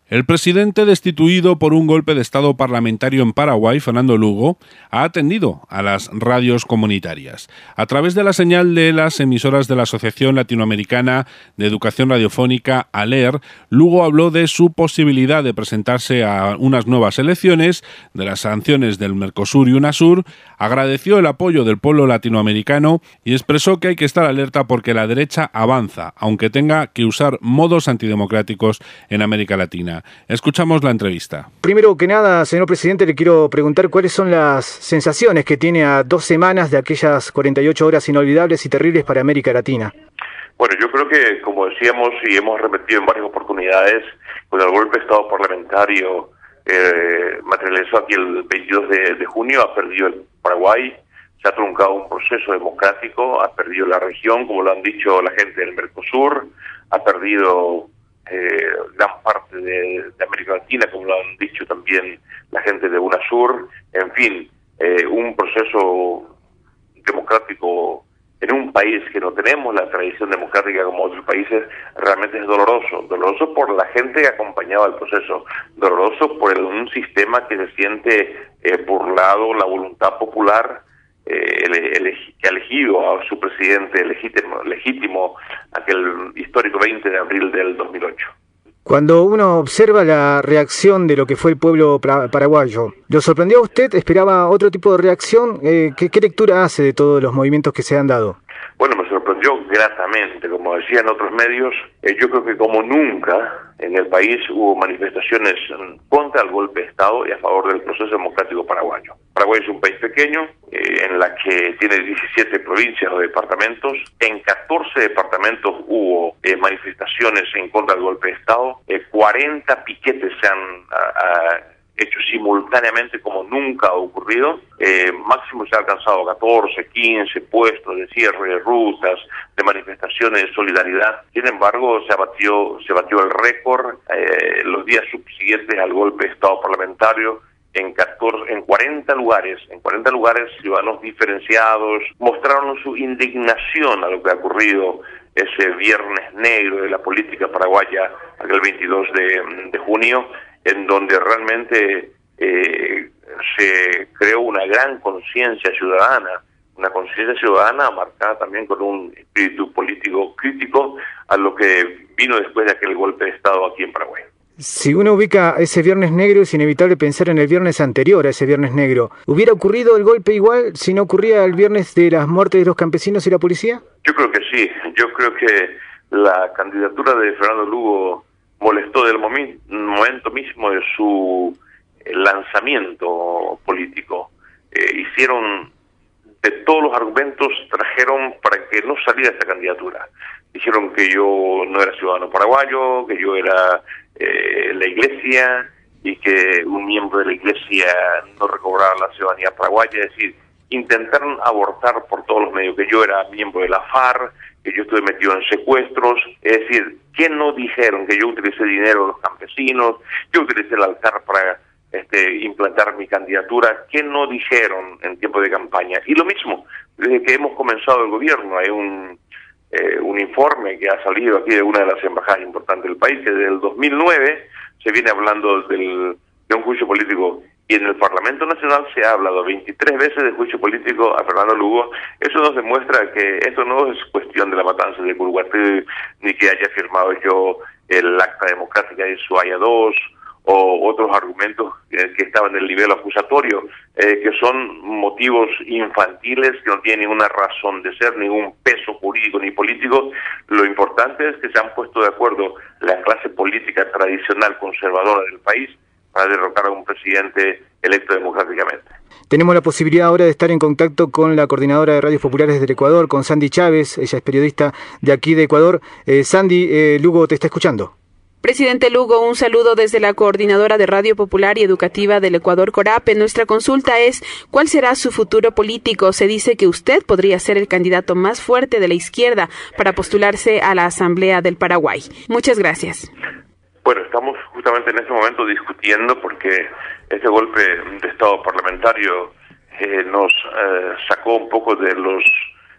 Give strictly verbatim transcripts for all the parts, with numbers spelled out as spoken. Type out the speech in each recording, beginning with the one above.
El presidente destituido por un golpe de Estado parlamentario en Paraguay, Fernando Lugo, ha atendido a las radios comunitarias. A través de la señal de las emisoras de la Asociación Latinoamericana de Educación Radiofónica, ALER, Lugo habló de su posibilidad de presentarse a unas nuevas elecciones, de las sanciones del Mercosur y UNASUR, agradeció el apoyo del pueblo latinoamericano y expresó que hay que estar alerta porque la derecha avanza, aunque tenga que usar modos antidemocráticos en América Latina. Escuchamos la entrevista. Primero que nada, señor presidente, le quiero preguntar cuáles son las sensaciones que tiene a dos semanas de aquellas cuarenta y ocho horas inolvidables y terribles para América Latina. Bueno, yo creo que, como decíamos y hemos repetido en varias oportunidades, con el golpe de Estado parlamentario eh, materializó aquí el veintidós de junio, ha perdido el Paraguay, se ha truncado un proceso democrático, ha perdido la región, como lo han dicho la gente del Mercosur, ha perdido Eh, gran parte de, de América Latina, como lo han dicho también la gente de UNASUR, en fin, eh, un proceso democrático en un país que no tenemos la tradición democrática como otros países, realmente es doloroso, doloroso por la gente que acompañaba el proceso, doloroso por el, un sistema que se siente eh, burlado, la voluntad popular, Eh, ele, ele, que ha elegido a su presidente legítimo, legítimo aquel histórico veinte de abril del dos mil ocho. Cuando uno observa la reacción de lo que fue el pueblo pra- paraguayo, ¿lo sorprendió a usted? ¿Esperaba otro tipo de reacción? Eh, ¿qué, ¿Qué lectura hace de todos los movimientos que se han dado? Bueno, me sorprendió gratamente, como decían otros medios, eh, yo creo que como nunca en el país hubo manifestaciones contra el golpe de Estado y a favor del proceso democrático paraguayo. Paraguay es un país pequeño, eh, en la que tiene diecisiete provincias o departamentos. En catorce departamentos hubo eh, manifestaciones en contra del golpe de Estado. Eh, cuarenta piquetes se han a, a, hecho simultáneamente como nunca ha ocurrido. Eh, máximo se ha alcanzado catorce, quince puestos de cierre de rutas, de manifestaciones de solidaridad. Sin embargo, se batió, se batió el récord eh, los días subsiguientes al golpe de Estado parlamentario. En, catorce, en cuarenta lugares, en cuarenta lugares, ciudadanos diferenciados mostraron su indignación a lo que ha ocurrido ese viernes negro de la política paraguaya, aquel veintidós de junio, en donde realmente eh, se creó una gran conciencia ciudadana, una conciencia ciudadana marcada también con un espíritu político crítico a lo que vino después de aquel golpe de Estado aquí en Paraguay. Si uno ubica ese viernes negro, es inevitable pensar en el viernes anterior a ese viernes negro. ¿Hubiera ocurrido el golpe igual si no ocurría el viernes de las muertes de los campesinos y la policía? Yo creo que sí. Yo creo que la candidatura de Fernando Lugo molestó del momi- momento mismo de su lanzamiento político. Eh, hicieron de todos los argumentos, trajeron para que no saliera esta candidatura. Dijeron que yo no era ciudadano paraguayo, que yo era eh, la iglesia y que un miembro de la iglesia no recobraba la ciudadanía paraguaya. Es decir, intentaron abortar por todos los medios que yo era miembro de la FARC, que yo estuve metido en secuestros. Es decir, ¿qué no dijeron? Que yo utilicé dinero de los campesinos, yo utilicé el altar para este, implantar mi candidatura. ¿Qué no dijeron en tiempo de campaña? Y lo mismo, desde que hemos comenzado el gobierno, hay un eh, un informe que ha salido aquí de una de las embajadas importantes del país, que desde el dos mil nueve se viene hablando del, de un juicio político, y en el Parlamento Nacional se ha hablado veintitrés veces de juicio político a Fernando Lugo. Eso nos demuestra que esto no es cuestión de la matanza de Curiguatí, ni que haya firmado yo el acta democrática de Ushuaia dos, o otros argumentos que, que estaban en el nivel acusatorio, eh, que son motivos infantiles, que no tienen ninguna razón de ser, ningún peso jurídico ni político. Lo importante es que se han puesto de acuerdo la clase política tradicional conservadora del país para derrocar a un presidente electo democráticamente. Tenemos la posibilidad ahora de estar en contacto con la coordinadora de radios populares del Ecuador, con Sandy Chávez. Ella es periodista de aquí de Ecuador. Eh, Sandy, eh, Lugo te está escuchando. Presidente Lugo, un saludo desde la Coordinadora de Radio Popular y Educativa del Ecuador, CORAPE. Nuestra consulta es, ¿cuál será su futuro político? Se dice que usted podría ser el candidato más fuerte de la izquierda para postularse a la Asamblea del Paraguay. Muchas gracias. Bueno, estamos justamente en este momento discutiendo porque este golpe de Estado parlamentario eh, nos eh, sacó un poco de los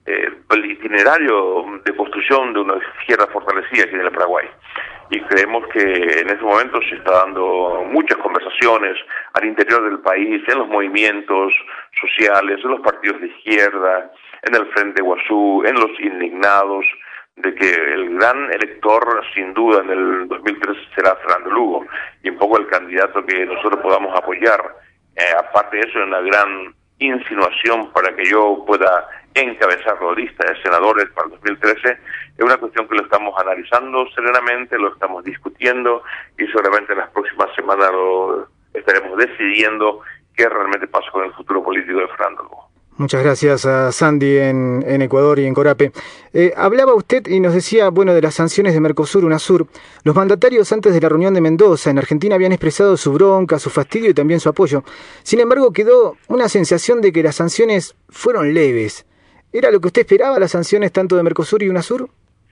eh, el itinerario de construcción de una izquierda fortalecida que tiene el Paraguay. Y creemos que en ese momento se está dando muchas conversaciones al interior del país, en los movimientos sociales, en los partidos de izquierda, en el Frente Guazú, en los indignados, de que el gran elector, sin duda, en el dos mil trece será Fernando Lugo, y un poco el candidato que nosotros podamos apoyar. Eh, aparte de eso, una gran insinuación para que yo pueda encabezar la lista de senadores para el dos mil trece, es una cuestión que lo estamos analizando serenamente, lo estamos discutiendo, y seguramente en las próximas semanas lo estaremos decidiendo qué realmente pasa con el futuro político de Fernando Lugo. Muchas gracias a Sandy en, en Ecuador y en Corape. Eh, hablaba usted y nos decía, bueno, de las sanciones de Mercosur, UNASUR. Los mandatarios antes de la reunión de Mendoza en Argentina habían expresado su bronca, su fastidio y también su apoyo. Sin embargo, quedó una sensación de que las sanciones fueron leves. ¿Era lo que usted esperaba, las sanciones tanto de Mercosur y UNASUR?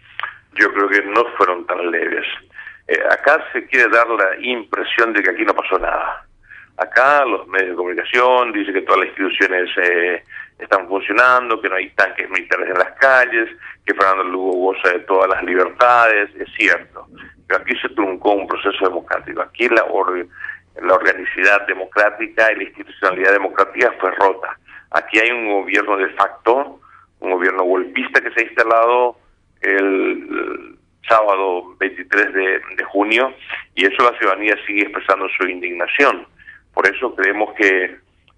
Yo creo que no fueron tan leves. Eh, acá se quiere dar la impresión de que aquí no pasó nada. Acá los medios de comunicación dicen que todas las instituciones eh, están funcionando, que no hay tanques militares en las calles, que Fernando Lugo goza de todas las libertades, es cierto. Pero aquí se truncó un proceso democrático. Aquí la, or la organicidad democrática y la institucionalidad democrática fue rota. Aquí hay un gobierno de facto, un gobierno golpista que se ha instalado el, el sábado veintitrés de, de junio, y eso la ciudadanía sigue expresando su indignación. Por eso creemos que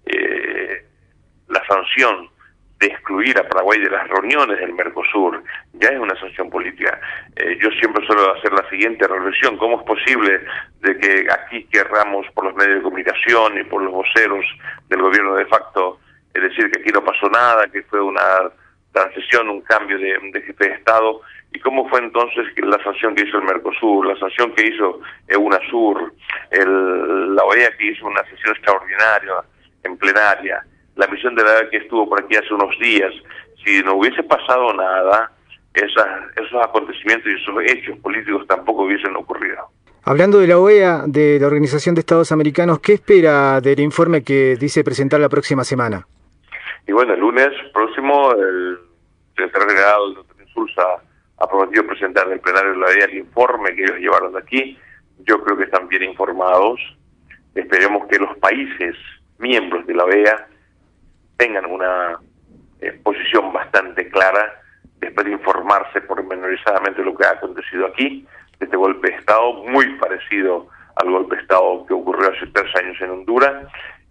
eh, la sanción de excluir a Paraguay de las reuniones del Mercosur ya es una sanción política. Eh, yo siempre suelo hacer la siguiente reflexión: ¿cómo es posible de que aquí querramos, por los medios de comunicación y por los voceros del gobierno de facto, es decir, que aquí no pasó nada, que fue una transición, un cambio de, de jefe de Estado? ¿Y cómo fue entonces la sanción que hizo el Mercosur, la sanción que hizo UNASUR, el, la O E A que hizo una sesión extraordinaria en plenaria, la misión de la O E A que estuvo por aquí hace unos días? Si no hubiese pasado nada, esas, esos acontecimientos y esos hechos políticos tampoco hubiesen ocurrido. Hablando de la O E A, de la Organización de Estados Americanos, ¿qué espera del informe que dice presentar la próxima semana? Y bueno, el lunes próximo el secretario general, el doctor Insulza, ha prometido presentar en el plenario de la O E A el informe que ellos llevaron de aquí. Yo creo que están bien informados. Esperemos que los países miembros de la O E A tengan una eh, posición bastante clara después de informarse pormenorizadamente lo que ha acontecido aquí, de este golpe de Estado, muy parecido al golpe de Estado que ocurrió hace tres años en Honduras.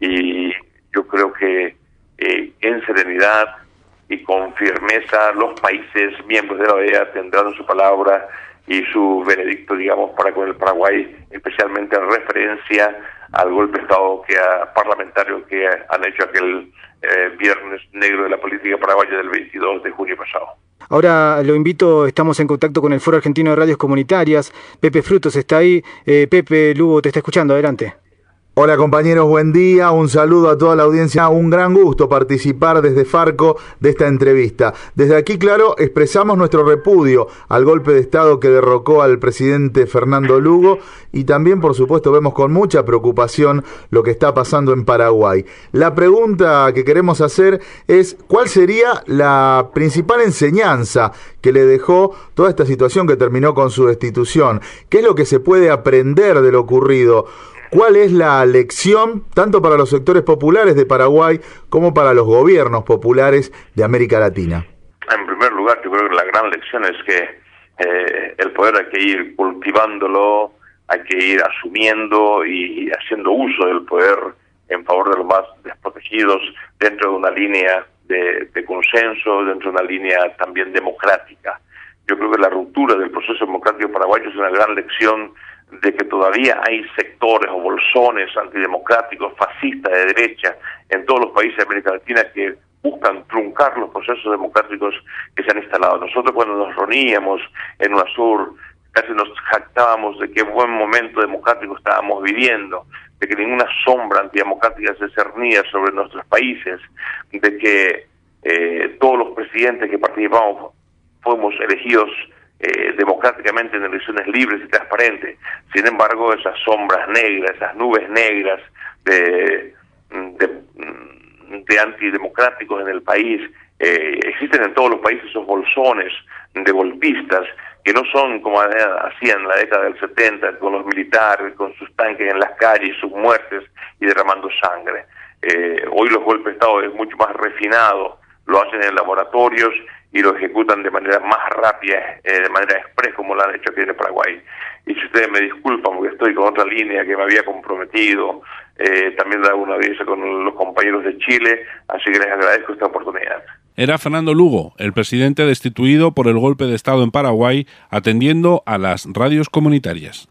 Y yo creo que eh, en serenidad y con firmeza los países miembros de la O E A tendrán su palabra y su veredicto, digamos, para con el Paraguay, especialmente en referencia al golpe de Estado que ha, parlamentario que han hecho aquel eh, viernes negro de la política paraguaya del veintidós de junio pasado. Ahora lo invito, estamos en contacto con el Foro Argentino de Radios Comunitarias. Pepe Frutos está ahí. Eh, Pepe, Lugo te está escuchando, adelante. Hola compañeros, buen día, un saludo a toda la audiencia, un gran gusto participar desde Farco de esta entrevista. Desde aquí, claro, expresamos nuestro repudio al golpe de Estado que derrocó al presidente Fernando Lugo y también, por supuesto, vemos con mucha preocupación lo que está pasando en Paraguay. La pregunta que queremos hacer es, ¿cuál sería la principal enseñanza que le dejó toda esta situación que terminó con su destitución? ¿Qué es lo que se puede aprender de lo ocurrido? ¿Cuál es la lección tanto para los sectores populares de Paraguay como para los gobiernos populares de América Latina? En primer lugar, yo creo que la gran lección es que eh, el poder hay que ir cultivándolo, hay que ir asumiendo y haciendo uso del poder en favor de los más desprotegidos, dentro de una línea de, de consenso, dentro de una línea también democrática. Yo creo que la ruptura del proceso democrático paraguayo es una gran lección de que todavía hay sectores o bolsones antidemocráticos, fascistas de derecha, en todos los países de América Latina que buscan truncar los procesos democráticos que se han instalado. Nosotros, cuando nos reuníamos en UNASUR, casi nos jactábamos de qué buen momento democrático estábamos viviendo, de que ninguna sombra antidemocrática se cernía sobre nuestros países, de que eh, todos los presidentes que participamos fuimos elegidos Eh, democráticamente en elecciones libres y transparentes. Sin embargo, esas sombras negras, esas nubes negras de, de, de antidemocráticos en el país Eh, existen en todos los países esos bolsones de golpistas que no son como hacían en la década del setenta con los militares, con sus tanques en las calles, sus muertes y derramando sangre. Eh, hoy los golpes de Estado es mucho más refinado, lo hacen en laboratorios y lo ejecutan de manera más rápida, eh, de manera express, como lo han hecho aquí en Paraguay. Y si ustedes me disculpan porque estoy con otra línea que me había comprometido, eh, también da una aviso con los compañeros de Chile, así que les agradezco esta oportunidad. Era Fernando Lugo, el presidente destituido por el golpe de Estado en Paraguay, atendiendo a las radios comunitarias.